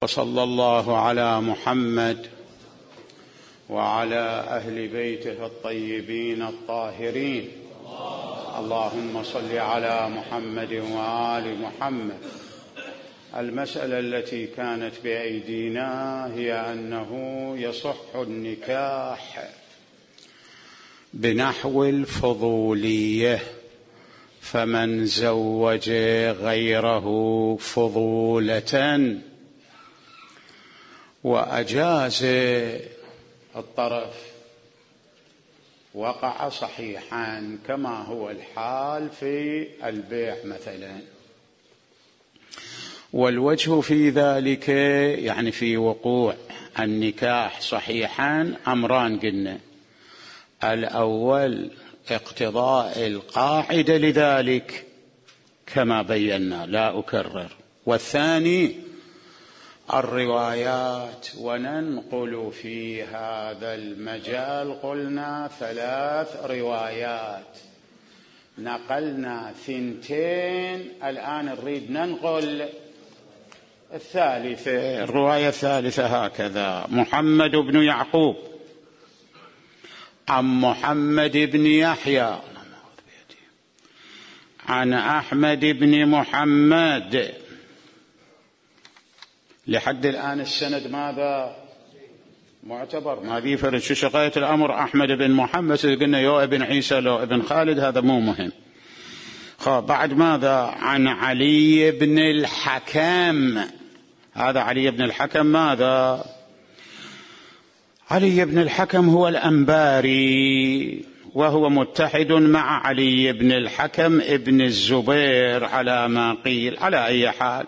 وصلى الله على محمد وعلى أهل بيته الطيبين الطاهرين. اللهم صل على محمد وآل محمد. المسألة التي كانت بأيدينا هي أنه يصح النكاح بنحو الفضولية، فمن زوج غيره فضولة وأجاز الطرف وقع صحيحا، كما هو الحال في البيع مثلا. والوجه في ذلك يعني في وقوع النكاح صحيحا أمران قلنا: الأول اقتضاء القاعدة لذلك كما بينا لا أكرر، والثاني الروايات. وننقل في هذا المجال قلنا 3 روايات، نقلنا 2، الآن نريد ننقل الثالثة. الرواية الثالثة هكذا: محمد بن يعقوب عن محمد بن يحيى عن أحمد بن محمد. لحد الآن السند ماذا؟ معتبر، ما ذي فرد. شو شقاية الأمر أحمد بن محمد؟ قلنا يو ابن عيسى لو ابن خالد، هذا مو مهم. بعد ماذا؟ عن علي بن الحكم. هذا علي بن الحكم ماذا؟ علي بن الحكم هو الأنباري، وهو متحد مع علي بن الحكم ابن الزبير على ما قيل. على أي حال،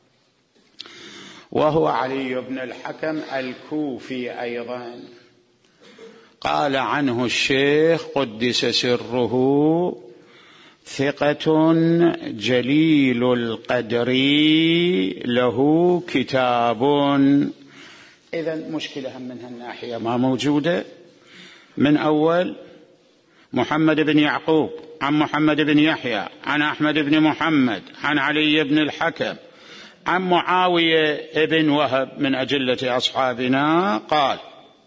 وهو علي بن الحكم الكوفي أيضا. قال عنه الشيخ قدس سره: ثقة جليل القدر له كتاب. إذن مشكلة من هالناحية ما موجودة. من أول محمد بن يعقوب عن محمد بن يحيى عن أحمد بن محمد عن علي بن الحكم عن معاوية ابن وهب من أجلة أصحابنا قال: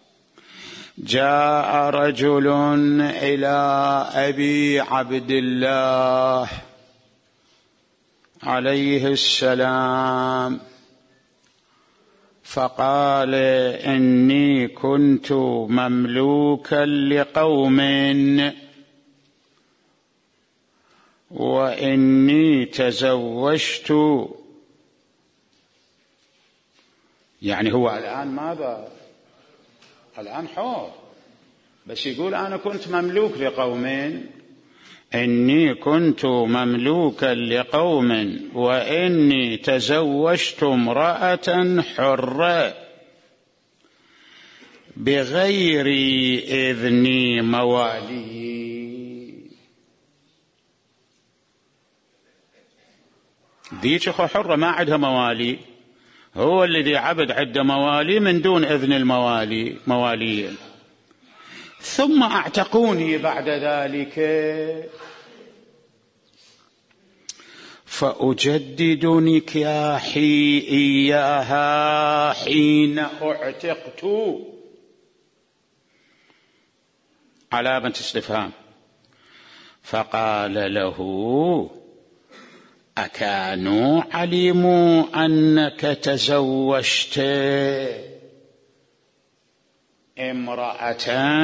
جاء رجل إلى أبي عبد الله عليه السلام فقال: إني كنت مملوكا لقوم وإني تزوجت. يعني هو الآن ماذا؟ الآن حر، بس يقول أنا كنت مملوك لقوم، إني كنت مملوكا لقوم وإني تزوجت امرأة حرة بغير إذن موالي. ذيك حرة ما عندها موالي، هو الذي عبد عدة موالي من دون إذن الموالي مواليا. ثم اعتقوني بعد ذلك فأجدد نكاحي إياها حين اعتقت. علامة استفهام. فقال له: أكانوا علموا أنك تزوجت امرأة؟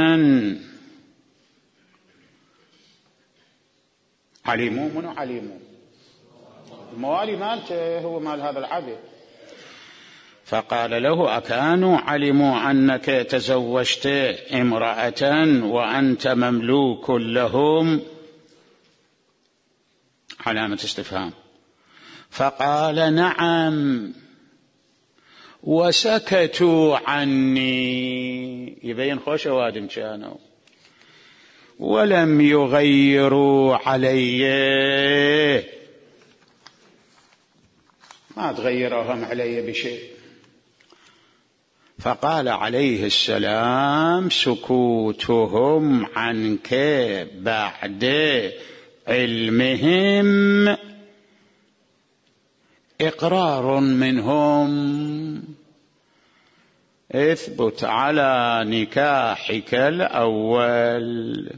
علموا منو؟ علموا الموالي مالته، هو مال هذا العبد. فقال له: أكانوا علموا أنك تزوجت امرأة وأنت مملوك لهم؟ علامة استفهام. فقال: نعم، وسكتوا عني. يبين خوش وادم كانوا، ولم يغيروا علي، ما تغيروهم علي بشيء. فقال عليه السلام: سكوتهم عنك بعد علمهم إقرار منهم. اثبت على نكاحك الأول،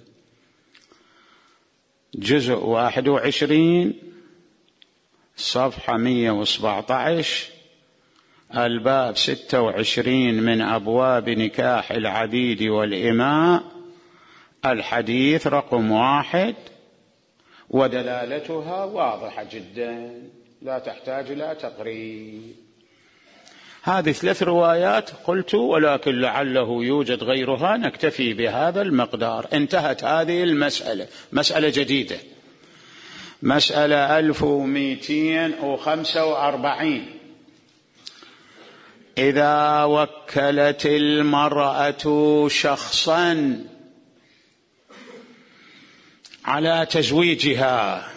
جزء 21 صفحة 117، الباب 26 من أبواب نكاح العبيد والإماء، الحديث رقم 1، ودلالتها واضحة جدا لا تحتاج إلى تقريب. هذه 3 روايات قلت، ولكن لعله يوجد غيرها، نكتفي بهذا المقدار. انتهت هذه المسألة. مسألة جديدة، مسألة 1245. إذا وكلت المرأة شخصا على تزويجها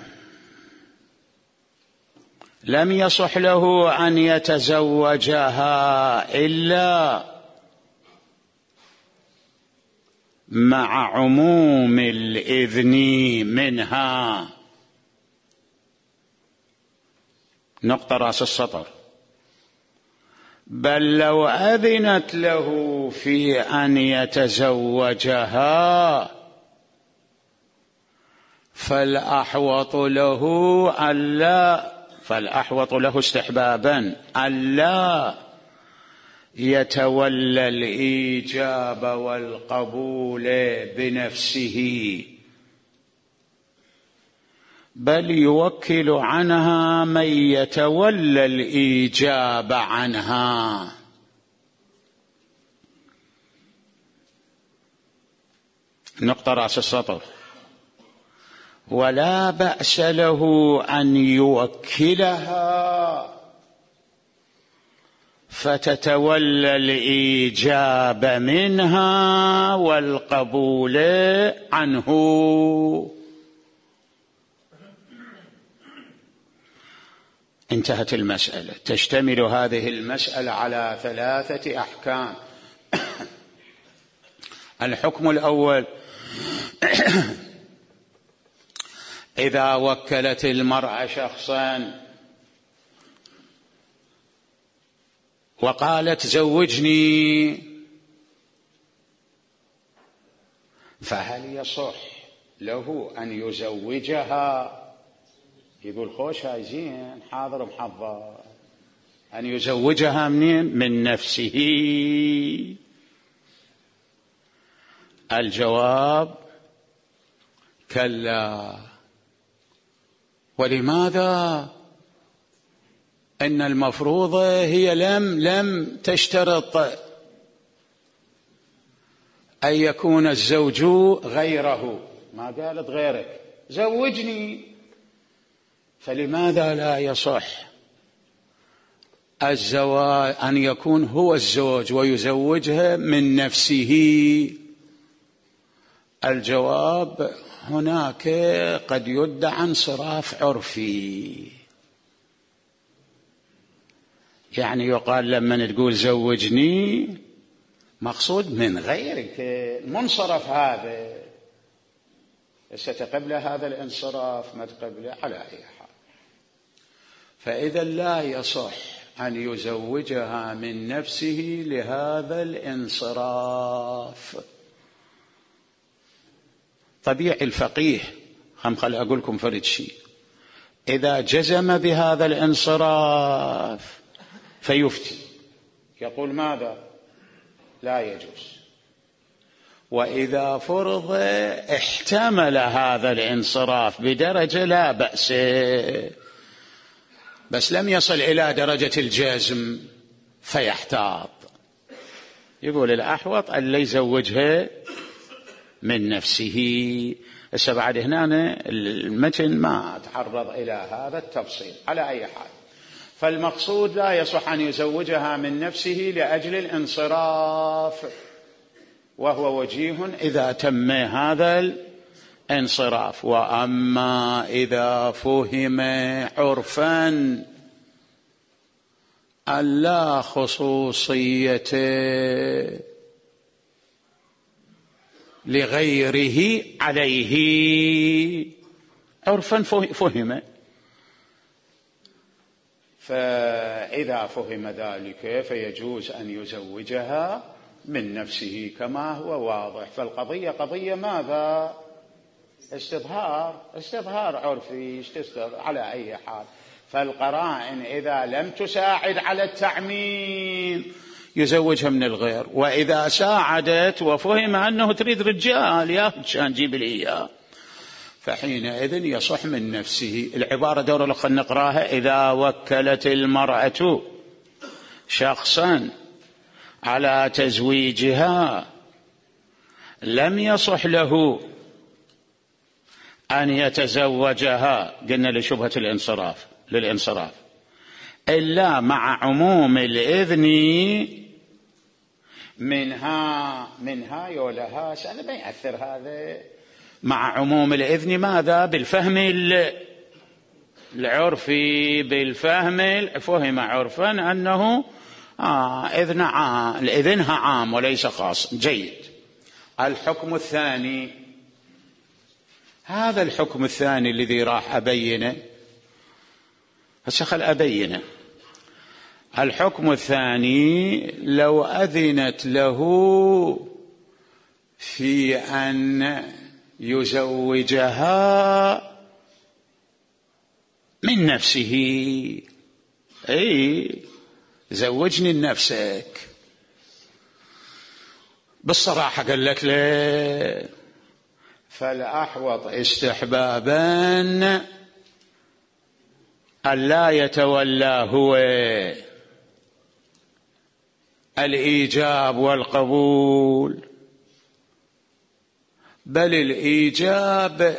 لم يصح له أن يتزوجها إلا مع عموم الإذن منها. نقطة رأس السطر. بل لو أذنت له في أن يتزوجها فالأحوط له استحبابا ألا يتولى الإيجاب والقبول بنفسه، بل يوكل عنها من يتولى الإيجاب عنها. نقطة رأس السطر. ولا بأس له أن يوكلها فتتولى الإيجاب منها والقبول عنه. انتهت المسألة. تشتمل هذه المسألة على 3 أحكام. الحكم الأول: إذا وكلت المرأة شخصا وقالت زوجني، فهل يصح له أن يزوجها؟ يقول خوش هاي زين، حاضر محضر، أن يزوجها منين؟ من نفسه. الجواب: كلا. ولماذا؟ إن المفروض هي لم تشترط أن يكون الزوج غيره، ما قالت غيرك زوجني. فلماذا لا يصح الزواج أن يكون هو الزوج ويزوجها من نفسه؟ الجواب: هناك قد يدعى انصراف عرفي، يعني يقال لما تقول زوجني مقصود من غيرك، المنصرف هذا ستقبل هذا الانصراف ما تقبله على أي حال. فإذا لا يصح أن يزوجها من نفسه لهذا الانصراف. طبيعي الفقيه، خل أقول لكم فرد شيء، إذا جزم بهذا الانصراف فيفتي، يقول ماذا؟ لا يجوز. وإذا فرض احتمل هذا الانصراف بدرجة لا بأس، بس لم يصل إلى درجة الجزم فيحتاط، يقول الأحوط أن لا يزوجها من نفسه. هسه بعد هنا المتن ما تعرض إلى هذا التفصيل على أي حال. فالمقصود لا يصح أن يزوجها من نفسه لأجل الانصراف، وهو وجيه إذا تم هذا الانصراف. وأما إذا فهم عرفا ألا خصوصية لغيره عليه، عرفا فهم، فإذا فهم ذلك فيجوز أن يزوجها من نفسه كما هو واضح. فالقضية قضية ماذا؟ استظهار عرفي على أي حال. فالقرائن إذا لم تساعد على التعميم يزوجها من الغير، وإذا ساعدت وفهم أنه تريد رجال يا كان جيب لي إياه فحينئذ يصح من نفسه. العبارة دورة خلنا نقراها. إذا وكلت المرأة شخصا على تزويجها لم يصح له أن يتزوجها، قلنا لشبهة للانصراف إلا مع عموم الإذن منها يولها سنة ما يأثر هذا. مع عموم الإذن ماذا؟ بالفهم العرفي، بالفهم فهم عرفا أنه إذنها عام وليس خاص. جيد. الحكم الثاني، هذا الحكم الثاني الذي راح أبينه هسه خل أبينه. الحكم الثاني لو أذنت له في أن يزوجها من نفسه، أي زوجني لنفسك بالصراحة قال لك لا، فالأحوط استحبابا ألا يتولى هو الإيجاب والقبول، بل الإيجاب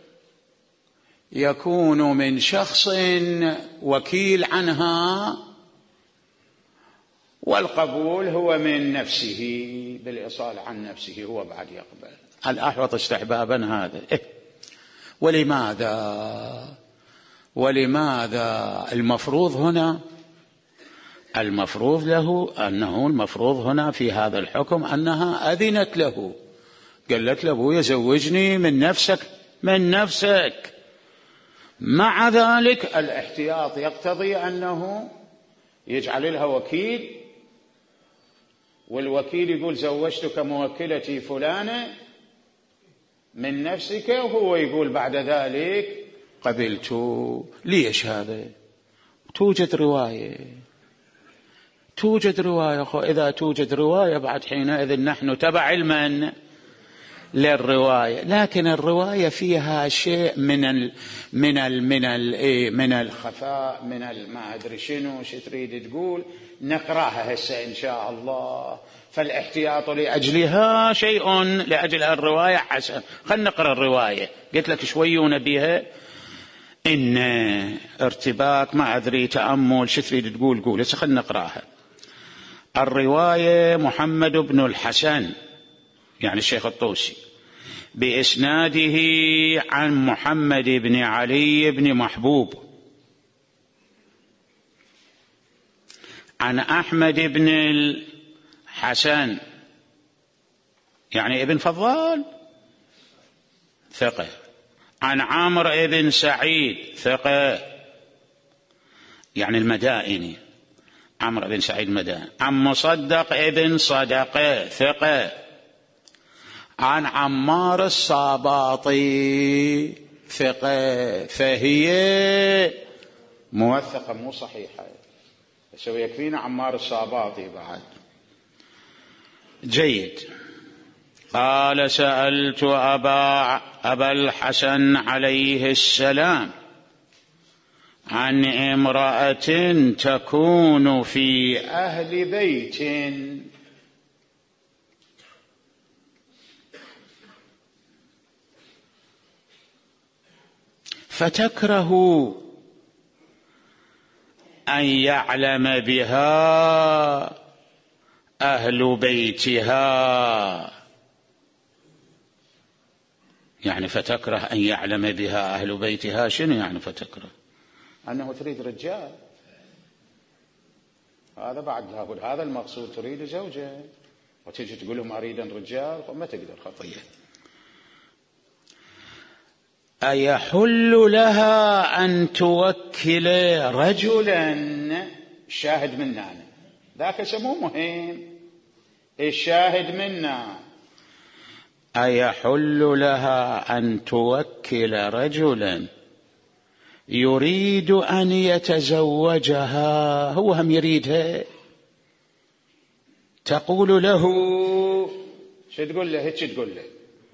يكون من شخص وكيل عنها، والقبول هو من نفسه بالإصال عن نفسه، هو بعد يقبل. الأحوط استحبابا هذا. ولماذا المفروض هنا؟ المفروض له أنه المفروض هنا في هذا الحكم أنها أذنت له، قالت له يزوجني من نفسك. مع ذلك الاحتياط يقتضي أنه يجعل لها وكيل، والوكيل يقول زوجتك موكلتي فلانة من نفسك، وهو يقول بعد ذلك قبلت. ليش هذا؟ توجد رواية إذا توجد رواية بعد حينئذ نحن تبع المن للرواية، لكن الرواية فيها شيء من الخفاء، من ما أدري شنو تريد تقول. نقراها هسه إن شاء الله. فالاحتياط لأجلها شيء، لأجل الرواية حسن. خلنا نقرأ الرواية. قلت لك شويون بها إن ارتباك ما أدري تأمل تريد تقول قول. هسه خلنا نقراها. الرواية محمد بن الحسن يعني الشيخ الطوسي بإسناده عن محمد بن علي بن محبوب عن أحمد بن الحسن يعني ابن فضال ثقة، عن عامر بن سعيد ثقة يعني المدائني، عمرو بن سعيد المدائني، عن مصدق ابن صدقة ثقة، عن عمار الصاباطي ثقة، فهي موثقة مو صحيحة. بس يكفينا عمار الصاباطي بعد. جيد. قال سألت أبا الحسن عليه السلام عن امرأة تكون في أهل بيت فتكره أن يعلم بها أهل بيتها، يعني فتكره أن يعلم بها أهل بيتها. شنو يعني فتكره؟ أنه تريد رجال، هذا بعد هذا المقصود، تريد زوجة وتجي تقول لهم أريد رجال، فما تقدر خطية. أيحل لها أن توكل رجلا؟ الشاهد منا ذاك سمو مهم، الشاهد منا. أيحل لها أن توكل رجلا يريد أن يتزوجها، هو هم يريدها، تقول له شو تقول له؟ هيك تقول له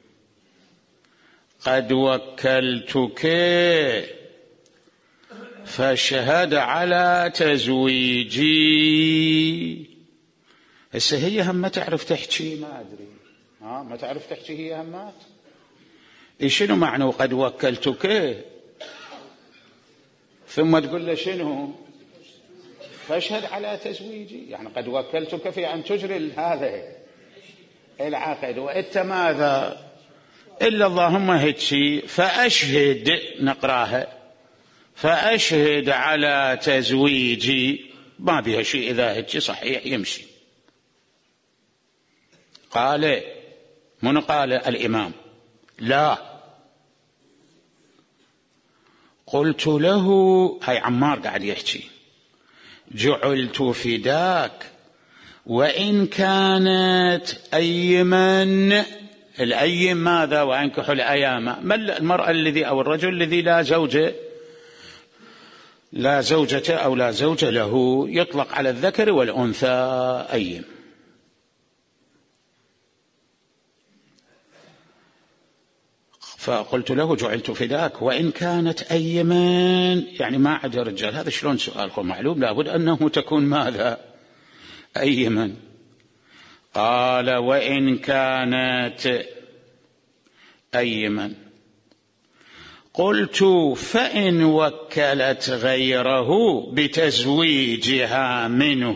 قد وكلتك فاشهد على تزويجي. هسه هي هم ما تعرف تحكي، ما أدري ما تعرف تحكي هي همات. شنو معنى قد وكلتك؟ ثم تقول له شنو؟ فاشهد على تزويجي، يعني قد وكلتك في أن تجري هذا العقد، وإنت ماذا إلا اللهم هيك فأشهد، نقراها فأشهد على تزويجي، ما بها شيء إذا هيك صحيح يمشي. قال من قال الإمام لا، قلت له، هاي عمار قاعد يحكي، جعلت فداك وإن كانت أيما. الأيم ماذا؟ وأنكحوا الأيام، ما المرأة الذي أو الرجل الذي لا زوجة أو لا زوج له، يطلق على الذكر والأنثى أيم. فقلت له جعلت فداك وإن كانت أيما، يعني ما عاد رجال. هذا شلون سؤال معلوم؟ لابد أنه تكون ماذا؟ أيما. قال وإن كانت أيما. قلت فإن وكلت غيره بتزويجها منه؟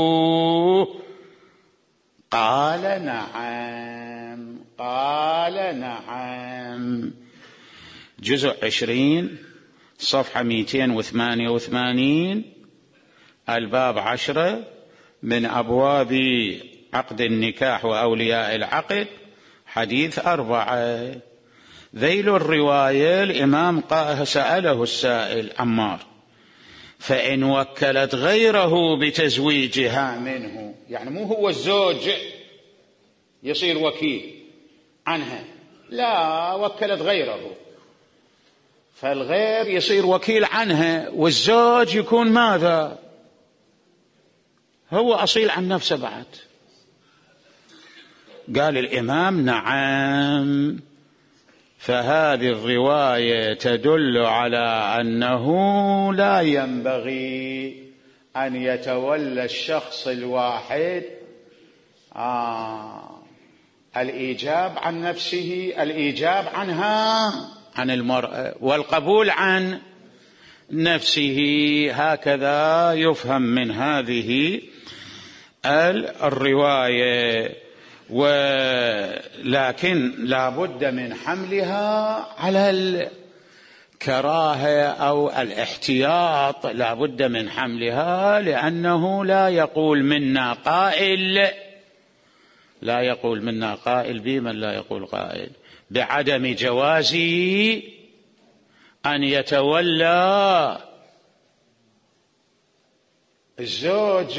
قال نعم. قال نعم. جزء 20 صفحة 288، الباب 10 من أبواب عقد النكاح وأولياء العقد، حديث 4. ذيل الرواية الإمام سأله السائل عمار فإن وكلت غيره بتزويجها منه، يعني مو هو الزوج يصير وكيل عنها، لا، وكلت غيره، فالغير يصير وكيل عنها، والزوج يكون ماذا؟ هو أصيل عن نفسه بعد. قال الإمام نعم. فهذه الرواية تدل على أنه لا ينبغي أن يتولى الشخص الواحد الإيجاب عن نفسه، الإيجاب عنها عن المرأة، والقبول عن نفسه. هكذا يفهم من هذه الرواية، ولكن لا بد من حملها على الكراهة أو الاحتياط، لا بد من حملها، لأنه لا يقول منا قائل بمن لا يقول قائل بعدم جواز أن يتولى الزوج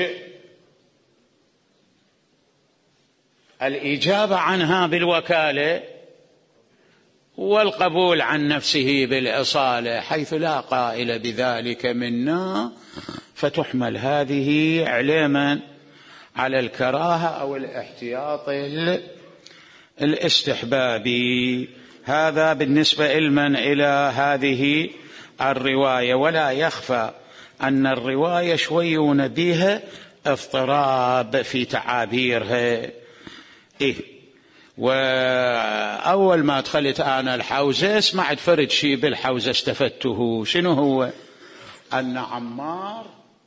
الإجابة عنها بالوكالة والقبول عن نفسه بالإصالة، حيث لا قائل بذلك منا، فتحمل هذه علما على الكراهة أو الاحتياط الاستحبابي. هذا بالنسبة إلى هذه الرواية. ولا يخفى أن الرواية شوي نبيها اضطراب في تعابيرها. وأول ما دخلت أنا الحوزة سمعت فرد شيء بالحوزة استفدته. شنو هو؟ أن عمار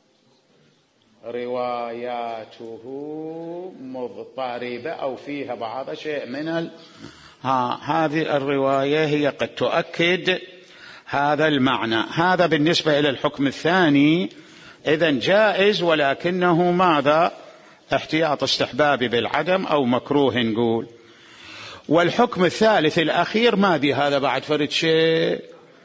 رواياته مضطربة أو فيها بعض شيء من هذه الرواية هي قد تؤكد هذا المعنى. هذا بالنسبة إلى الحكم الثاني، إذن جائز، ولكنه ماذا؟ احتياط استحبابي بالعدم أو مكروه نقول. والحكم الثالث الأخير ما بي هذا بعد فرد شيء.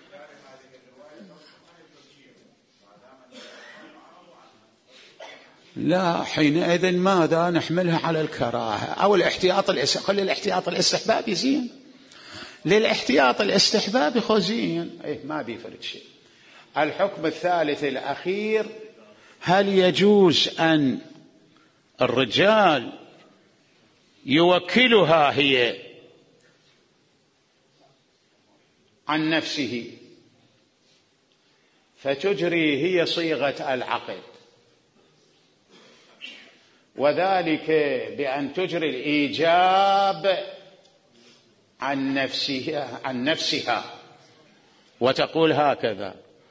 لا، حينئذ ماذا نحملها على الكراهة أو الاحتياط خلي الاحتياط الاستحبابي زين، للاحتياط الاستحبابي خزين ما بيفرد شيء. الحكم الثالث الأخير: هل يجوز أن الرجال يوكلها هي عن نفسه فتجري هي صيغة العقد، وذلك بأن تجري الإيجاب عن نفسها وتقول هكذا: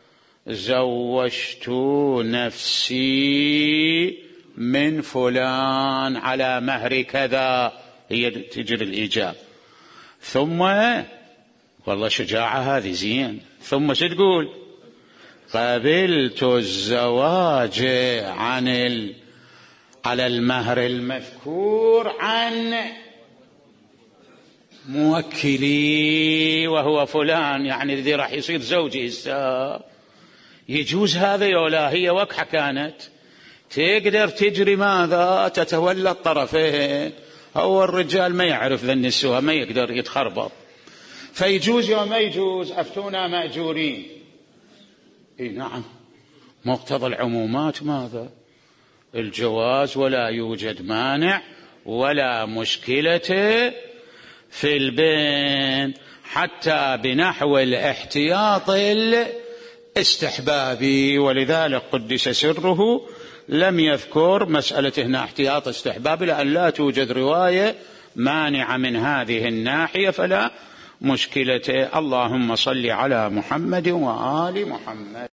زوجت نفسي من فلان على مهر كذا، هي تجري الإيجاب. ثم والله شجاعة هذه زين، ثم شو تقول؟ قبلت الزواج على المهر المذكور عن موكلي وهو فلان، يعني الذي راح يصير زوجي. يجوز هذا ولا هي وقحة كانت تقدر تجري ماذا؟ تتولى الطرفين. هو الرجال ما يعرف ذا النسوة، ما يقدر يتخربط، فيجوز وما يجوز. أفتونا مأجورين. نعم، مقتضى العمومات ماذا؟ الجواز، ولا يوجد مانع ولا مشكلة في البين، حتى بنحو الاحتياط الاستحبابي. ولذلك قدس سره لم يذكر مسألة هنا احتياط استحبابي، لأن لا توجد رواية مانعة من هذه الناحية، فلا مشكلة. اللهم صل على محمد وآل محمد.